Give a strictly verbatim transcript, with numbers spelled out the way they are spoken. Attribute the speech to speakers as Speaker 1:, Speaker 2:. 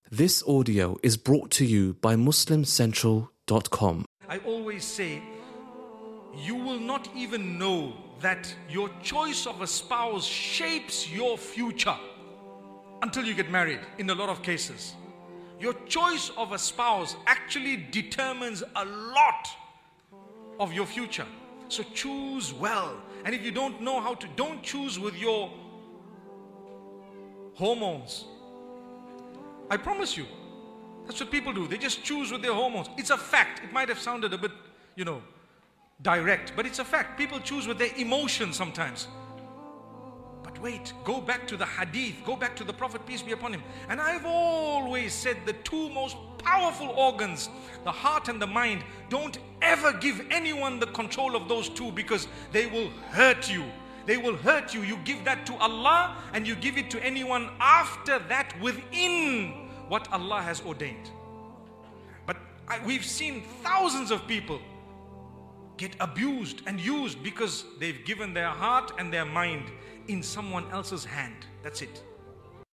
Speaker 1: This audio is brought to you by Muslim Central dot com.
Speaker 2: I always say, you will not even know that your choice of a spouse shapes your future until you get married, in a lot of cases. Your choice of a spouse actually determines a lot of your future. So choose well. And if you don't know how to, don't choose with your hormones. I promise you, that's what people do. They just choose with their hormones. It's a fact. It might have sounded a bit, you know, direct, but it's a fact. People choose with their emotions sometimes. But wait, go back to the hadith, go back to the Prophet, peace be upon him. And I've always said the two most powerful organs, the heart and the mind, don't ever give anyone the control of those two, because they will hurt you. They will hurt you. You give that to Allah and you give it to anyone after that within what Allah has ordained. But I, we've seen thousands of people get abused and used because they've given their heart and their mind in someone else's hand. That's it.